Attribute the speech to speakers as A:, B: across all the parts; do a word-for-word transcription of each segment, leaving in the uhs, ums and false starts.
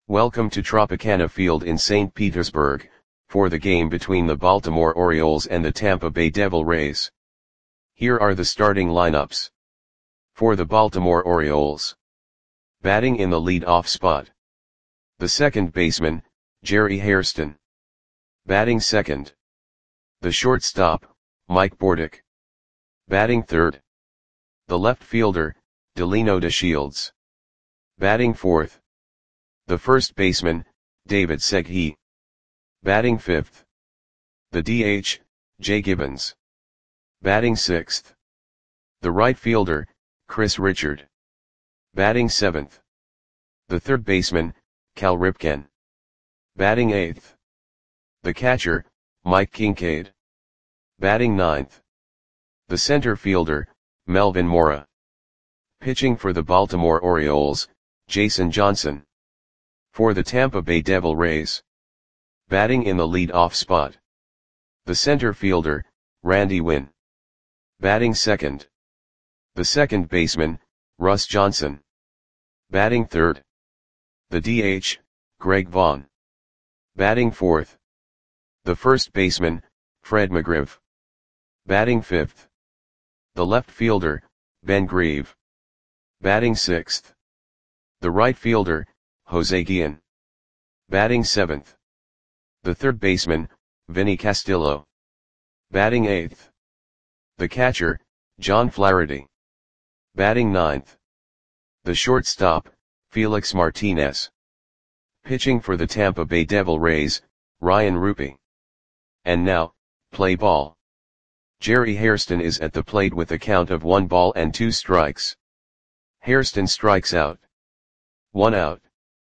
A: Welcome to Tropicana Field in Saint Petersburg, for the game between the Baltimore Orioles and the Tampa Bay Devil Rays. Here are the starting lineups. For the Baltimore Orioles. Batting in the lead-off spot. The second baseman, Jerry Hairston. Batting second. The shortstop, Mike Bordick. Batting third. The left fielder, Delino DeShields. Batting fourth. The first baseman, David Segui. Batting fifth. The D H, Jay Gibbons. Batting sixth. The right fielder, Chris Richard. Batting seventh. The third baseman, Cal Ripken. Batting eighth. The catcher, Mike Kincaid. Batting ninth. The center fielder, Melvin Mora. Pitching for the Baltimore Orioles, Jason Johnson. For the Tampa Bay Devil Rays. Batting in the lead-off spot. The center fielder, Randy Winn. Batting second. The second baseman, Russ Johnson. Batting third. The D H, Greg Vaughn. Batting fourth. The first baseman, Fred McGriff. Batting fifth. The left fielder, Ben Grieve. Batting sixth. The right fielder, Jose Guillen. Batting seventh. The third baseman, Vinny Castillo. Batting eighth. The catcher, John Flaherty. Batting ninth. The shortstop, Felix Martinez. Pitching for the Tampa Bay Devil Rays, Ryan Rupi. And now, play ball. Jerry Hairston is at the plate with a count of one ball and two strikes. Hairston strikes out. One out.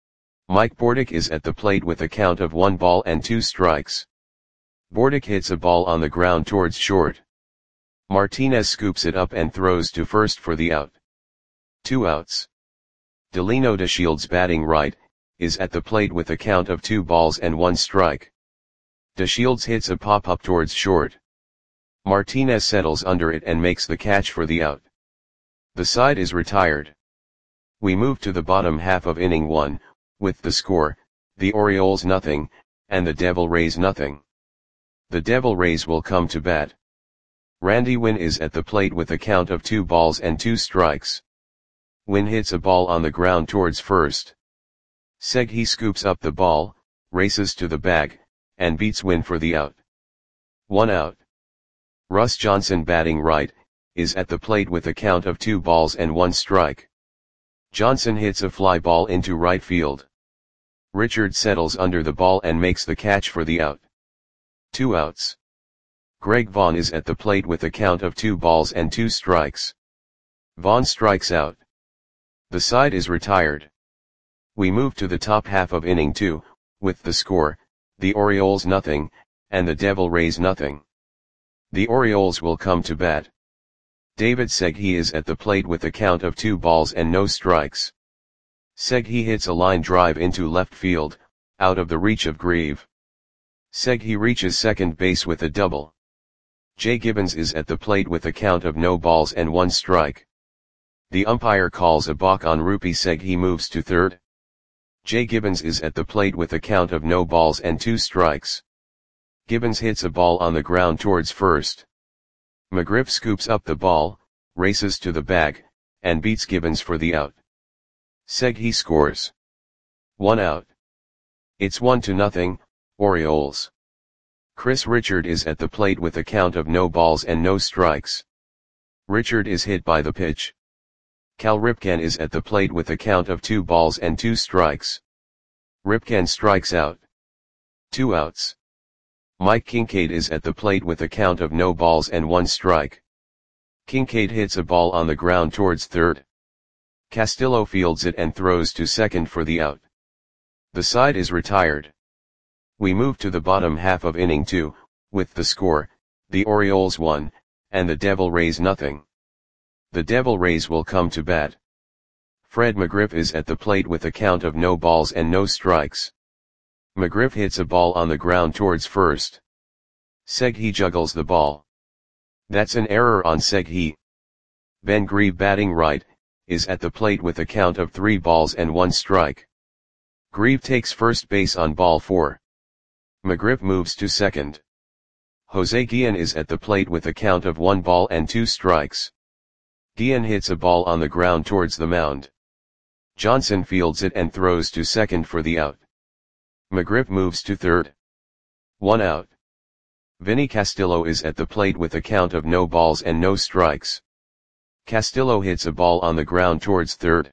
A: Mike Bordick is at the plate with a count of one ball and two strikes. Bordick hits a ball on the ground towards short. Martinez scoops it up and throws to first for the out. Two outs. Delino DeShields, batting right, is at the plate with a count of two balls and one strike. DeShields hits a pop-up towards short. Martinez settles under it and makes the catch for the out. The side is retired. We move to the bottom half of inning one, with the score, the Orioles nothing, and the Devil Rays nothing. The Devil Rays will come to bat. Randy Winn is at the plate with a count of two balls and two strikes. Winn hits a ball on the ground towards first. Segui scoops up the ball, races to the bag, and beats Winn for the out. One out. Russ Johnson, batting right, is at the plate with a count of two balls and one strike. Johnson hits a fly ball into right field. Richard settles under the ball and makes the catch for the out. Two outs. Greg Vaughn is at the plate with a count of two balls and two strikes. Vaughn strikes out. The side is retired. We move to the top half of inning two, with the score, the Orioles nothing, and the Devil Rays nothing. The Orioles will come to bat. David Segui is at the plate with a count of two balls and no strikes. Segui hits a line drive into left field, out of the reach of Grieve. Segui reaches second base with a double. Jay Gibbons is at the plate with a count of no balls and one strike. The umpire calls a balk on Rupi. Segui moves to third. Jay Gibbons is at the plate with a count of no balls and two strikes. Gibbons hits a ball on the ground towards first. McGriff scoops up the ball, races to the bag, and beats Gibbons for the out. Segui scores. One out. It's one to nothing, Orioles. Chris Richard is at the plate with a count of no balls and no strikes. Richard is hit by the pitch. Cal Ripken is at the plate with a count of two balls and two strikes. Ripken strikes out. Two outs. Mike Kincaid is at the plate with a count of no balls and one strike. Kincaid hits a ball on the ground towards third. Castillo fields it and throws to second for the out. The side is retired. We move to the bottom half of inning two, with the score, the Orioles one, and the Devil Rays nothing. The Devil Rays will come to bat. Fred McGriff is at the plate with a count of no balls and no strikes. McGriff hits a ball on the ground towards first. Segui juggles the ball. That's an error on Segui. Ben Grieve, batting right, is at the plate with a count of three balls and one strike. Grieve takes first base on ball four. McGriff moves to second. Jose Guillen is at the plate with a count of one ball and two strikes. Guillen hits a ball on the ground towards the mound. Johnson fields it and throws to second for the out. McGriff moves to third. One out. Vinny Castillo is at the plate with a count of no balls and no strikes. Castillo hits a ball on the ground towards third.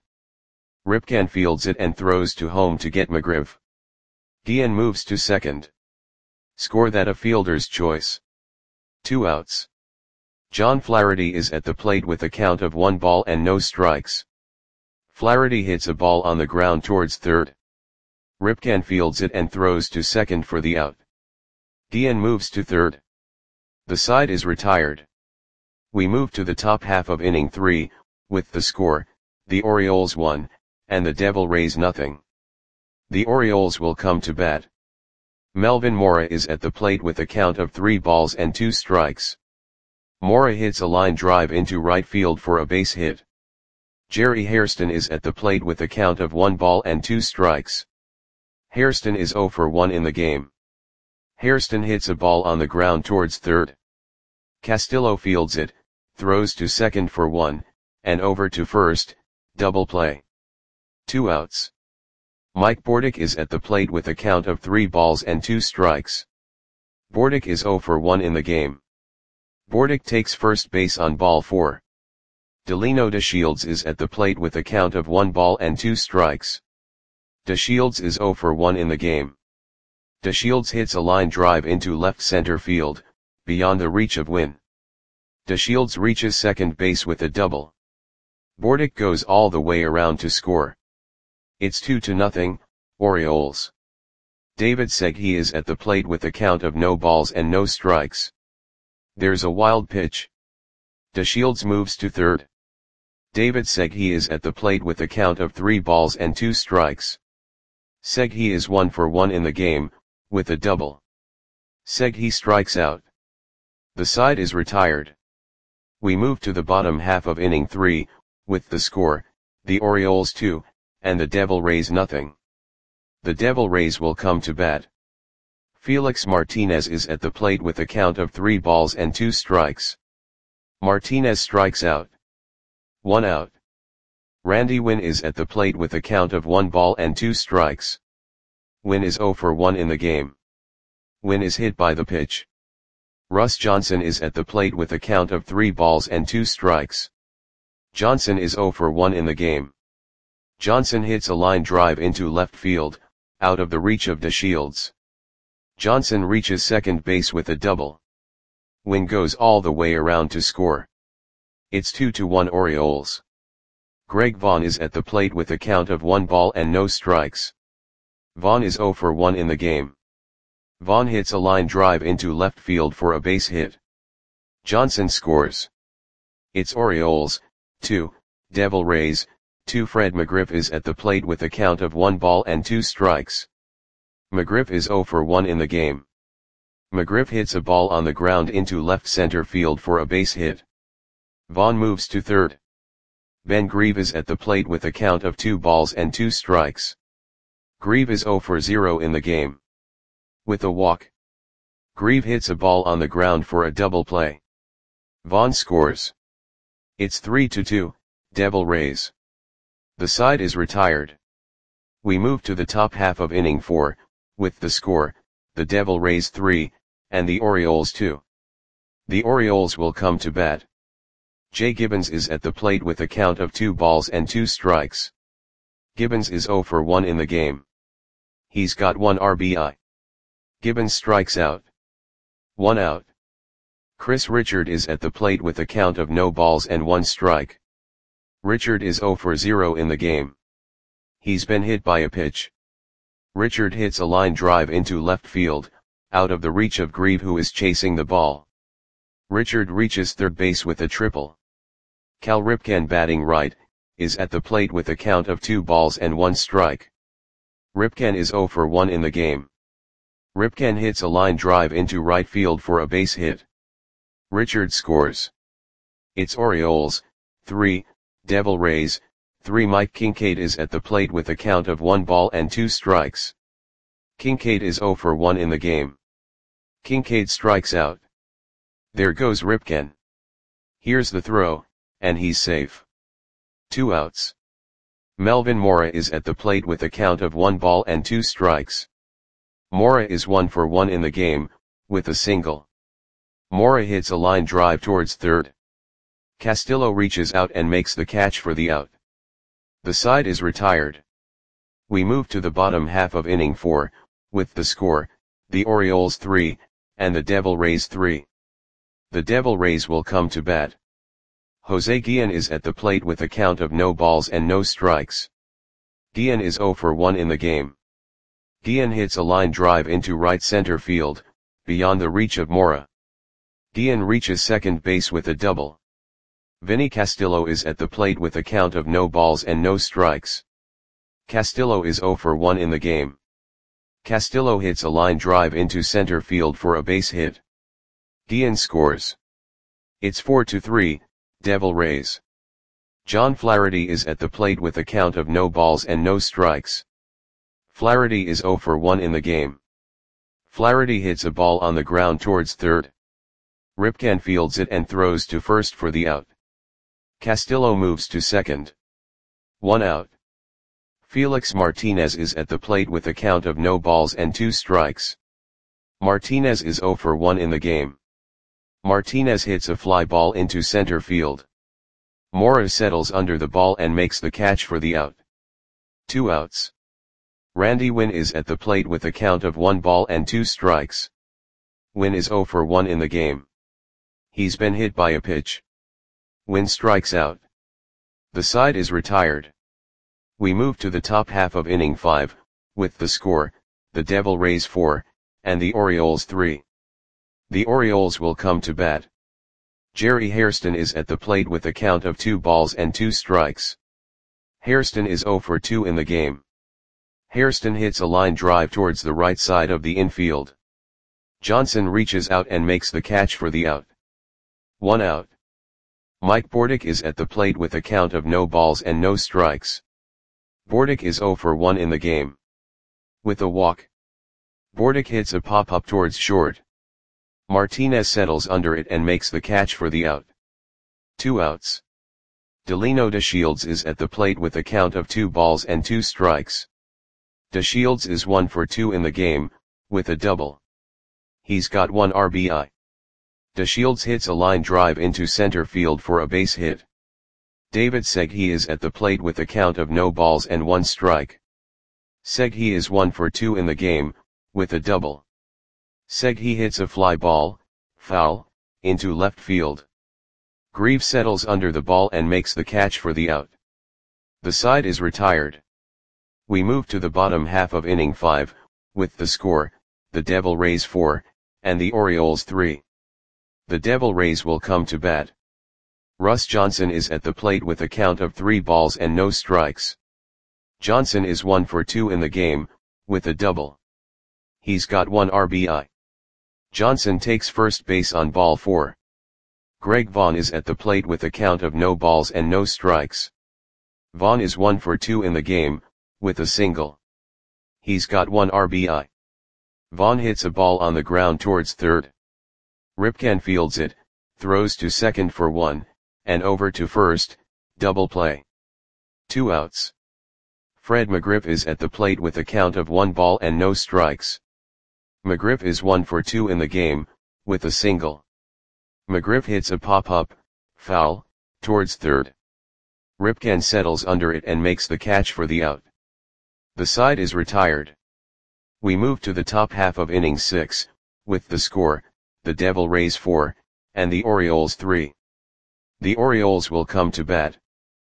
A: Ripken fields it and throws to home to get McGriff. Guillen moves to second. Score that a fielder's choice. Two outs. John Flaherty is at the plate with a count of one ball and no strikes. Flaherty hits a ball on the ground towards third. Ripken fields it and throws to second for the out. Guillen moves to third. The side is retired. We move to the top half of inning three, with the score, the Orioles one, and the Devil Rays nothing. The Orioles will come to bat. Melvin Mora is at the plate with a count of three balls and two strikes. Mora hits a line drive into right field for a base hit. Jerry Hairston is at the plate with a count of one ball and two strikes. Hairston is zero for one in the game. Hairston hits a ball on the ground towards third. Castillo fields it, throws to second for one, and over to first, double play. Two outs. Mike Bordick is at the plate with a count of three balls and two strikes. Bordick is zero for one in the game. Bordick takes first base on ball four. Delino DeShields is at the plate with a count of one ball and two strikes. DeShields is zero for one in the game. DeShields hits a line drive into left center field, beyond the reach of Wynn. DeShields reaches second base with a double. Bordick goes all the way around to score. It's two to nothing, Orioles. David Segui is at the plate with a count of no balls and no strikes. There's a wild pitch. DeShields moves to third. David Segui is at the plate with a count of three balls and two strikes. Segui is one for one in the game, with a double. Segui strikes out. The side is retired. We move to the bottom half of inning three, with the score, the Orioles two, and the Devil Rays nothing. The Devil Rays will come to bat. Felix Martinez is at the plate with a count of three balls and two strikes. Martinez strikes out. One out. Randy Wynn is at the plate with a count of one ball and two strikes. Wynn is zero for one in the game. Wynn is hit by the pitch. Russ Johnson is at the plate with a count of three balls and two strikes. Johnson is zero for one in the game. Johnson hits a line drive into left field, out of the reach of DeShields. Johnson reaches second base with a double. Wynn goes all the way around to score. It's two to one Orioles. Greg Vaughn is at the plate with a count of one ball and no strikes. Vaughn is zero for one in the game. Vaughn hits a line drive into left field for a base hit. Johnson scores. It's Orioles, two, Devil Rays, two. Fred McGriff is at the plate with a count of one ball and two strikes. McGriff is zero for one in the game. McGriff hits a ball on the ground into left center field for a base hit. Vaughn moves to third. Ben Grieve is at the plate with a count of two balls and two strikes. Grieve is zero for zero in the game. With a walk. Grieve hits a ball on the ground for a double play. Vaughn scores. It's three to two, Devil Rays. The side is retired. We move to the top half of inning four, with the score, the Devil Rays three, and the Orioles two. The Orioles will come to bat. Jay Gibbons is at the plate with a count of two balls and two strikes. Gibbons is zero for one in the game. He's got one R B I. Gibbons strikes out. One out. Chris Richard is at the plate with a count of no balls and one strike. Richard is zero for zero in the game. He's been hit by a pitch. Richard hits a line drive into left field, out of the reach of Grieve, who is chasing the ball. Richard reaches third base with a triple. Cal Ripken, batting right, is at the plate with a count of two balls and one strike. Ripken is zero for one in the game. Ripken hits a line drive into right field for a base hit. Richard scores. It's Orioles, three, Devil Rays, three Mike Kincaid is at the plate with a count of one ball and two strikes. Kincaid is zero for one in the game. Kincaid strikes out. There goes Ripken. Here's the throw, and he's safe. Two outs. Melvin Mora is at the plate with a count of one ball and two strikes. Mora is one for one in the game, with a single. Mora hits a line drive towards third. Castillo reaches out and makes the catch for the out. The side is retired. We move to the bottom half of inning four, with the score, the Orioles three, and the Devil Rays three. The Devil Rays will come to bat. Jose Guillen is at the plate with a count of no balls and no strikes. Guillen is zero for one in the game. Guillen hits a line drive into right center field, beyond the reach of Mora. Guillen reaches second base with a double. Vinny Castillo is at the plate with a count of no balls and no strikes. Castillo is zero for one in the game. Castillo hits a line drive into center field for a base hit. Guillen scores. It's four to three, Devil Rays. John Flaherty is at the plate with a count of no balls and no strikes. Flaherty is zero for one in the game. Flaherty hits a ball on the ground towards third. Ripken fields it and throws to first for the out. Castillo moves to second. One out. Felix Martinez is at the plate with a count of no balls and two strikes. Martinez is zero for one in the game. Martinez hits a fly ball into center field. Mora settles under the ball and makes the catch for the out. Two outs. Randy Winn is at the plate with a count of one ball and two strikes. Winn is zero for one in the game. He's been hit by a pitch. Winn strikes out. The side is retired. We move to the top half of inning five, with the score, the Devil Rays four, and the Orioles three. The Orioles will come to bat. Jerry Hairston is at the plate with a count of two balls and two strikes. Hairston is zero for two in the game. Hairston hits a line drive towards the right side of the infield. Johnson reaches out and makes the catch for the out. One out. Mike Bordick is at the plate with a count of no balls and no strikes. Bordick is zero for one in the game. With a walk. Bordick hits a pop-up towards short. Martinez settles under it and makes the catch for the out. Two outs. Delino DeShields is at the plate with a count of two balls and two strikes. DeShields is one for two in the game, with a double. He's got one R B I. DeShields hits a line drive into center field for a base hit. David Segui is at the plate with a count of no balls and one strike. Segui is one for two in the game, with a double. Segui hits a fly ball, foul, into left field. Greaves settles under the ball and makes the catch for the out. The side is retired. We move to the bottom half of inning five, with the score, the Devil Rays four, and the Orioles three. The Devil Rays will come to bat. Russ Johnson is at the plate with a count of three balls and no strikes. Johnson is one for two in the game, with a double. He's got one R B I. Johnson takes first base on ball four. Greg Vaughn is at the plate with a count of no balls and no strikes. Vaughn is one for two in the game, with a single. He's got one R B I. Vaughn hits a ball on the ground towards third. Ripken fields it, throws to second for one, and over to first, double play. Two outs. Fred McGriff is at the plate with a count of one ball and no strikes. McGriff is one for two in the game, with a single. McGriff hits a pop-up, foul, towards third. Ripken settles under it and makes the catch for the out. The side is retired. We move to the top half of inning six, with the score, the Devil Rays four, and the Orioles three. The Orioles will come to bat.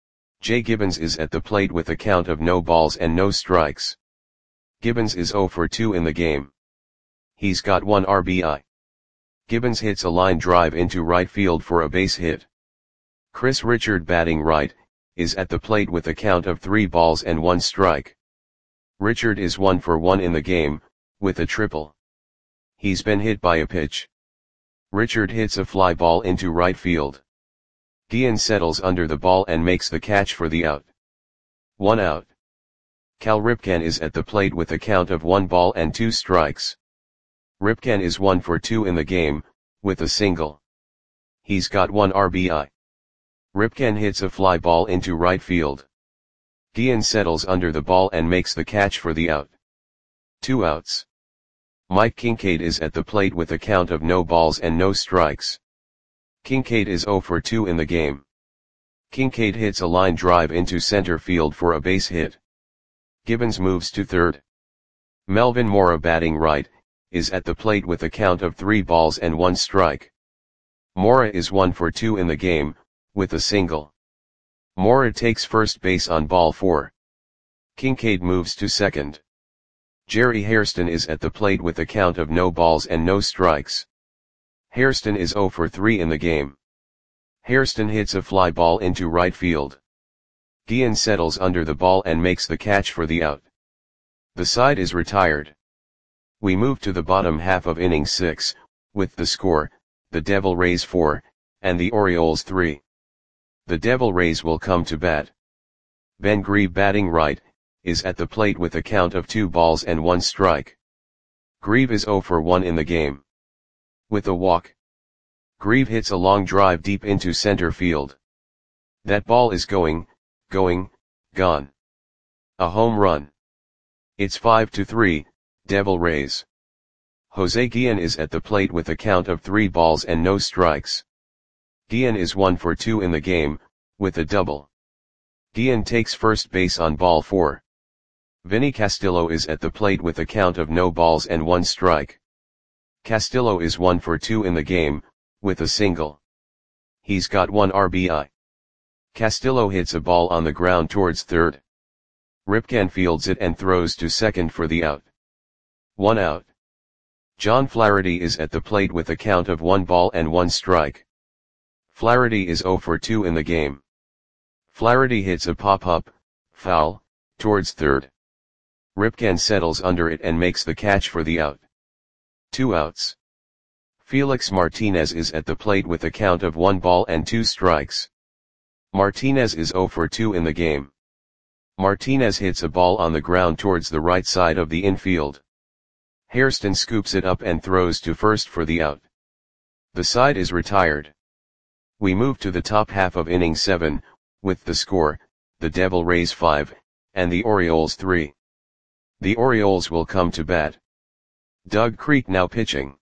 A: Jay Gibbons is at the plate with a count of no balls and no strikes. Gibbons is zero for two in the game. He's got one R B I. Gibbons hits a line drive into right field for a base hit. Chris Richard, batting right, is at the plate with a count of three balls and one strike. Richard is one for one in the game, with a triple. He's been hit by a pitch. Richard hits a fly ball into right field. Guillen settles under the ball and makes the catch for the out. One out. Cal Ripken is at the plate with a count of one ball and two strikes. Ripken is one for two in the game, with a single. He's got one R B I. Ripken hits a fly ball into right field. Guillen settles under the ball and makes the catch for the out. Two outs. Mike Kincaid is at the plate with a count of no balls and no strikes. Kincaid is zero for two in the game. Kincaid hits a line drive into center field for a base hit. Gibbons moves to third. Melvin Mora, batting right, is at the plate with a count of three balls and one strike. Mora is one for two in the game, with a single. Mora takes first base on ball four. Kincaid moves to second. Jerry Hairston is at the plate with a count of no balls and no strikes. Hairston is zero for three in the game. Hairston hits a fly ball into right field. Guillen settles under the ball and makes the catch for the out. The side is retired. We move to the bottom half of inning six, with the score, the Devil Rays four, and the Orioles three. The Devil Rays will come to bat. Ben Grieve, batting right, is at the plate with a count of two balls and one strike. Grieve is zero for one in the game. With a walk, Grieve hits a long drive deep into center field. That ball is going, going, gone. A home run. It's five to three, Devil Rays. Jose Guillen is at the plate with a count of three balls and no strikes. Guillen is one for two in the game, with a double. Guillen takes first base on ball four. Vinny Castillo is at the plate with a count of no balls and one strike. Castillo is one for two in the game, with a single. He's got one R B I. Castillo hits a ball on the ground towards third. Ripken fields it and throws to second for the out. One out. John Flaherty is at the plate with a count of one ball and one strike. Flaherty is zero for two in the game. Flaherty hits a pop-up, foul, towards third. Ripken settles under it and makes the catch for the out. Two outs. Felix Martinez is at the plate with a count of one ball and two strikes. Martinez is zero for two in the game. Martinez hits a ball on the ground towards the right side of the infield. Hairston scoops it up and throws to first for the out. The side is retired. We move to the top half of inning seven, with the score, the Devil Rays five, and the Orioles three. The Orioles will come to bat. Doug Creek now pitching.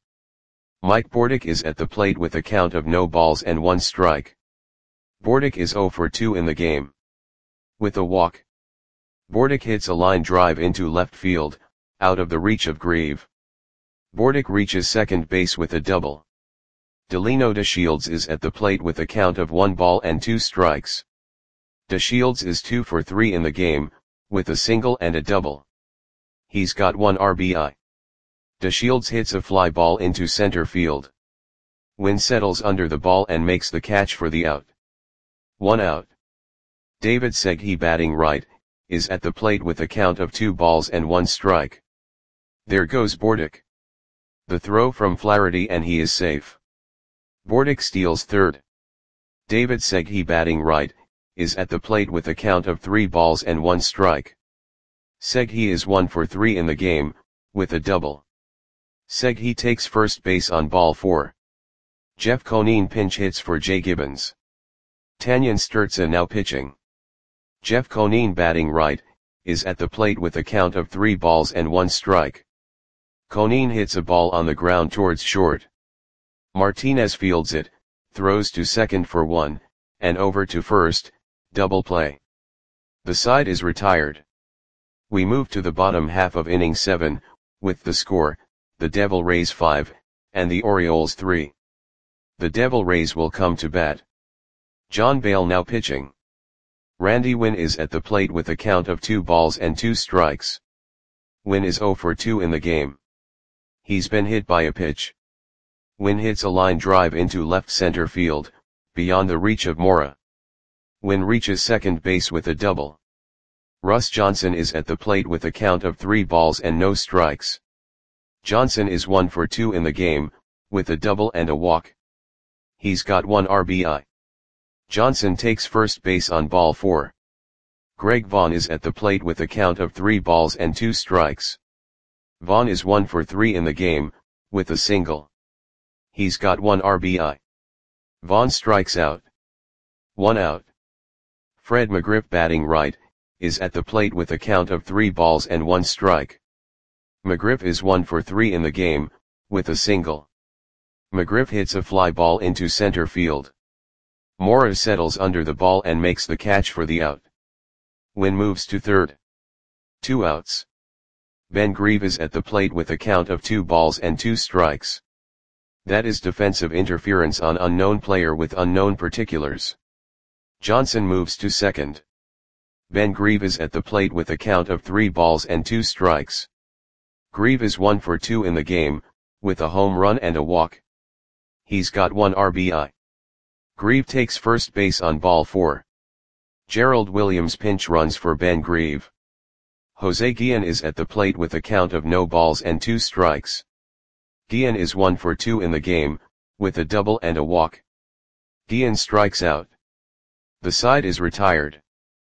A: Mike Bordick is at the plate with a count of no balls and one strike. Bordick is zero for two in the game. With a walk, Bordick hits a line drive into left field, out of the reach of Grieve. Bordick reaches second base with a double. Delino DeShields is at the plate with a count of one ball and two strikes. DeShields is two for three in the game, with a single and a double. He's got one R B I. DeShields hits a fly ball into center field. Wynn settles under the ball and makes the catch for the out. One out. David Segui, batting right, is at the plate with a count of two balls and one strike. There goes Bordick. The throw from Flaherty and he is safe. Bordick steals third. David Segui, batting right, is at the plate with a count of three balls and one strike. Segui is one for three in the game, with a double. Segui takes first base on ball four. Jeff Conine pinch hits for Jay Gibbons. Tanyan Sturtza now pitching. Jeff Conine, batting right, is at the plate with a count of three balls and one strike. Conine hits a ball on the ground towards short. Martinez fields it, throws to second for one, and over to first, double play. The side is retired. We move to the bottom half of inning seven, with the score, the Devil Rays five, and the Orioles three. The Devil Rays will come to bat. John Bale now pitching. Randy Wynn is at the plate with a count of two balls and two strikes. Wynn is zero for two in the game. He's been hit by a pitch. Wynn hits a line drive into left center field, beyond the reach of Mora. Wynn reaches second base with a double. Russ Johnson is at the plate with a count of three balls and no strikes. Johnson is one for two in the game, with a double and a walk. He's got one R B I. Johnson takes first base on ball four. Greg Vaughn is at the plate with a count of three balls and two strikes. Vaughn is one for three in the game, with a single. He's got one R B I. Vaughn strikes out. One out. Fred McGriff, batting right, is at the plate with a count of three balls and one strike. McGriff is one for three in the game, with a single. McGriff hits a fly ball into center field. Mora settles under the ball and makes the catch for the out. Wynn moves to third. Two outs. Ben Grieve is at the plate with a count of two balls and two strikes. That is defensive interference on unknown player with unknown particulars. Johnson moves to second. Ben Grieve is at the plate with a count of three balls and two strikes. Grieve is one for two in the game, with a home run and a walk. He's got one R B I. Grieve takes first base on ball four. Gerald Williams pinch runs for Ben Grieve. Jose Guillen is at the plate with a count of no balls and two strikes. Guillen is one for two in the game, with a double and a walk. Guillen strikes out. The side is retired.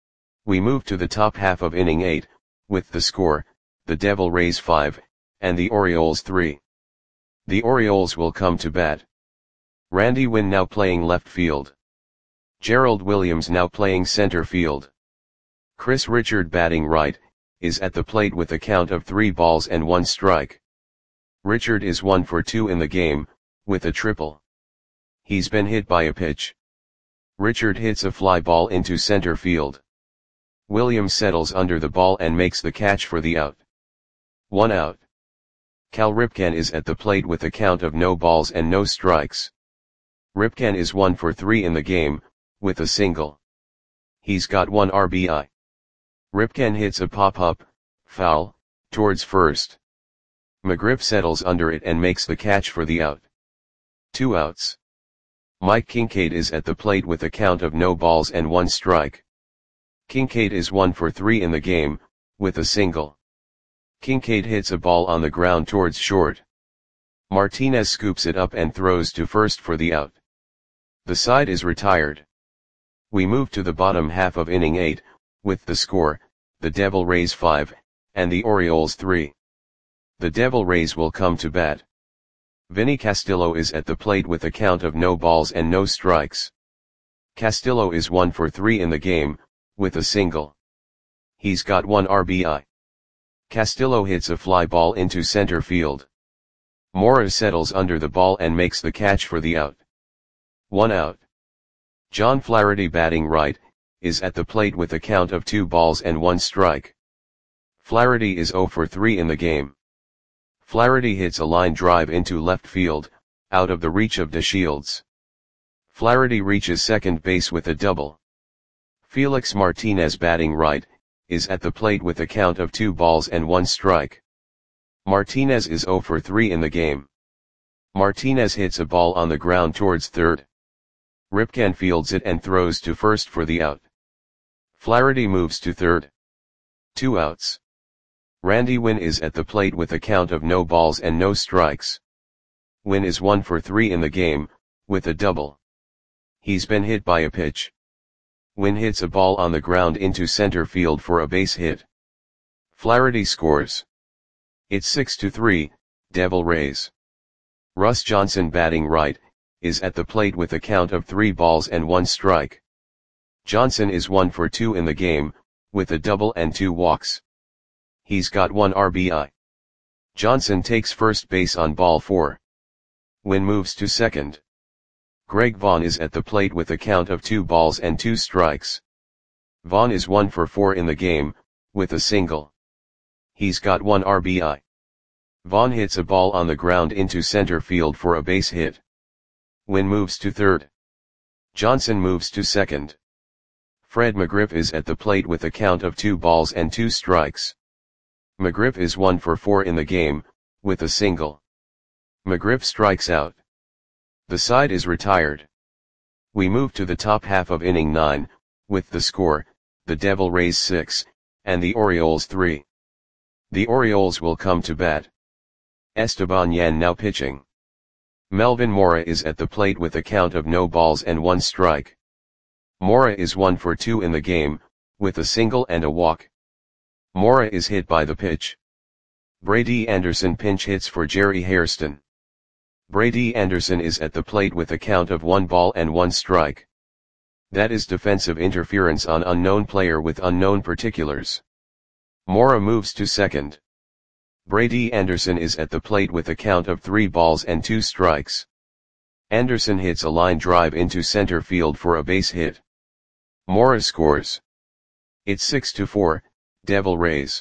A: We move to the top half of inning eight, with the score, the Devil Rays five, and the Orioles three. The Orioles will come to bat. Randy Wynn now playing left field. Gerald Williams now playing center field. Chris Richard, batting right, is at the plate with a count of three balls and one strike. Richard is one for two in the game, with a triple. He's been hit by a pitch. Richard hits a fly ball into center field. Williams settles under the ball and makes the catch for the out. One out. Cal Ripken is at the plate with a count of no balls and no strikes. Ripken is one for three in the game, with a single. He's got one R B I. Ripken hits a pop-up, foul, towards first. McGriff settles under it and makes the catch for the out. Two outs. Mike Kincaid is at the plate with a count of no balls and one strike. Kincaid is one for three in the game, with a single. Kincaid hits a ball on the ground towards short. Martinez scoops it up and throws to first for the out. The side is retired. We move to the bottom half of inning eight, with the score, the Devil Rays five, and the Orioles three. The Devil Rays will come to bat. Vinny Castillo is at the plate with a count of no balls and no strikes. Castillo is one for three in the game, with a single. He's got one R B I. Castillo hits a fly ball into center field. Mora settles under the ball and makes the catch for the out. One out. John Flaherty, batting right, is at the plate with a count of two balls and one strike. Flaherty is zero for three in the game. Flaherty hits a line drive into left field, out of the reach of DeShields. Flaherty reaches second base with a double. Felix Martinez, batting right, is at the plate with a count of two balls and one strike. Martinez is zero for three in the game. Martinez hits a ball on the ground towards third. Ripken fields it and throws to first for the out. Flaherty moves to third. Two outs. Randy Wynn is at the plate with a count of no balls and no strikes. Wynn is one for three in the game, with a double. He's been hit by a pitch. Wynn hits a ball on the ground into center field for a base hit. Flaherty scores. It's six to three, Devil Rays. Russ Johnson, batting right, is at the plate with a count of three balls and one strike. Johnson is one for two in the game, with a double and two walks. He's got one R B I. Johnson takes first base on ball four. Wynn moves to second. Greg Vaughn is at the plate with a count of two balls and two strikes. Vaughn is one for four in the game, with a single. He's got one R B I. Vaughn hits a ball on the ground into center field for a base hit. Wynn moves to third. Johnson moves to second. Fred McGriff is at the plate with a count of two balls and two strikes. McGriff is one for four in the game, with a single. McGriff strikes out. The side is retired. We move to the top half of inning nine, with the score, the Devil Rays six, and the Orioles three. The Orioles will come to bat. Esteban Yan now pitching. Melvin Mora is at the plate with a count of no balls and one strike. Mora is one for two in the game, with a single and a walk. Mora is hit by the pitch. Brady Anderson pinch hits for Jerry Hairston. Brady Anderson is at the plate with a count of one ball and one strike. That is defensive interference on unknown player with unknown particulars. Mora moves to second. Brady Anderson is at the plate with a count of three balls and two strikes. Anderson hits a line drive into center field for a base hit. Mora scores. It's six to four, Devil Rays.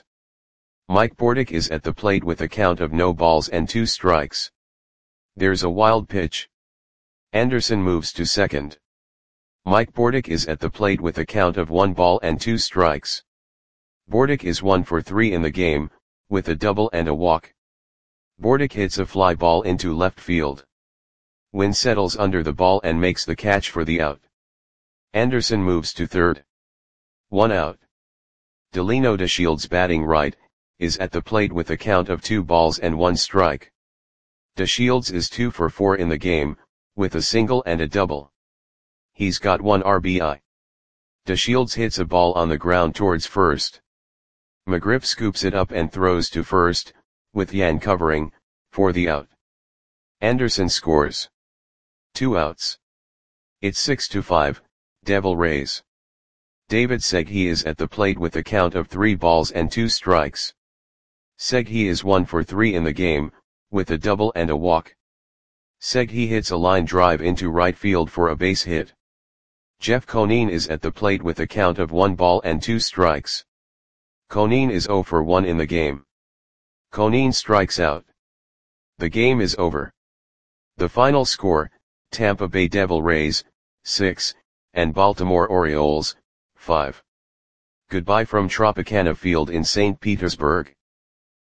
A: Mike Bordick is at the plate with a count of no balls and two strikes. There's a wild pitch. Anderson moves to second. Mike Bordick is at the plate with a count of one ball and two strikes. Bordick is one for three in the game, with a double and a walk. Bordick hits a fly ball into left field. Wynn settles under the ball and makes the catch for the out. Anderson moves to third. One out. Delino DeShields, batting right, is at the plate with a count of two balls and one strike. DeShields is two for four in the game, with a single and a double. He's got one R B I. DeShields hits a ball on the ground towards first. McGriff scoops it up and throws to first, with Yan covering, for the out. Anderson scores. Two outs. It's six to five, Devil Rays. David Segui is at the plate with a count of three balls and two strikes. Segui is one for three in the game, with a double and a walk. Segui hits a line drive into right field for a base hit. Jeff Conine is at the plate with a count of one ball and two strikes. Conine is zero for one in the game. Conine strikes out. The game is over. The final score, Tampa Bay Devil Rays, six, and Baltimore Orioles, five. Goodbye from Tropicana Field in Saint Petersburg.